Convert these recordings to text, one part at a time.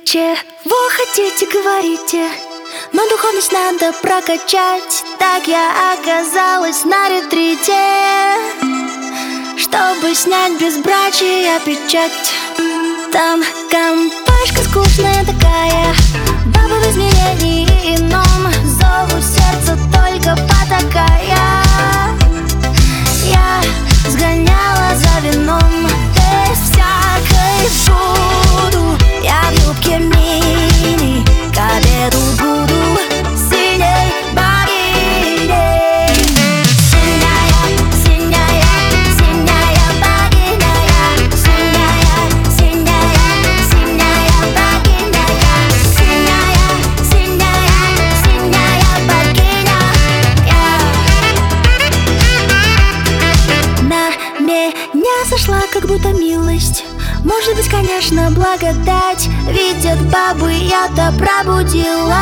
Чего хотите, говорите, но духовность надо прокачать. Так я оказалась на ретрите, чтобы снять безбрачие печать. Там компашка скучная такая, баба в измерении ином, зову сердце только потакая. Я сгоняла за вином без всякой буду. Я в юбке мини, к обеду буду синей богиней. Синяя, синяя, синяя богиня. Синяя, синяя, синяя богиня. Синяя, синяя, синяя богиня. На меня сошла как будто милость. Может быть, конечно, благодать. Видят бабы, я-то пробудилась,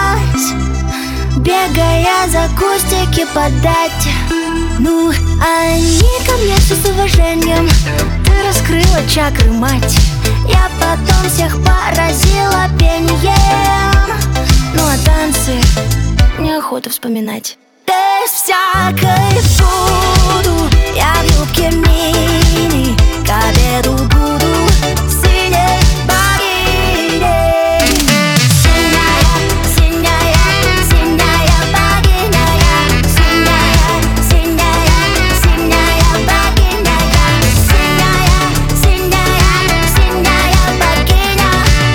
бегая за кустики подать. Ну, они ко мне все с уважением. Ты раскрыла чакры, мать. Я потом всех поразила пением. Ну, а танцы неохота вспоминать. Без всякой буду. Я в юбке мини, к обеду буду синей богиней. Синяя, синяя, синяя богиня. Синяя, синяя, синяя богиня. Синяя, синяя, синяя богиня.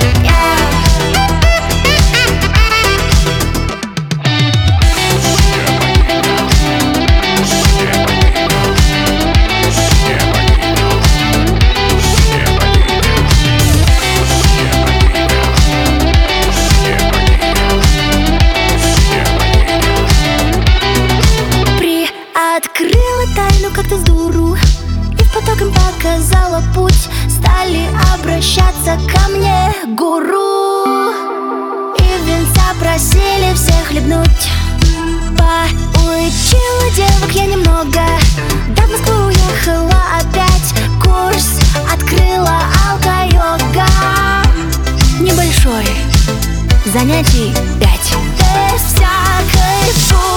Открыла тайну как-то с дуру и в поток им показала путь. Стали обращаться ко мне гуру, и венца просили всех хлебнуть. Поучила девок я немного, да в Москву уехала опять. Курс открыла алка-йога, небольшой, занятий 5. Без всякой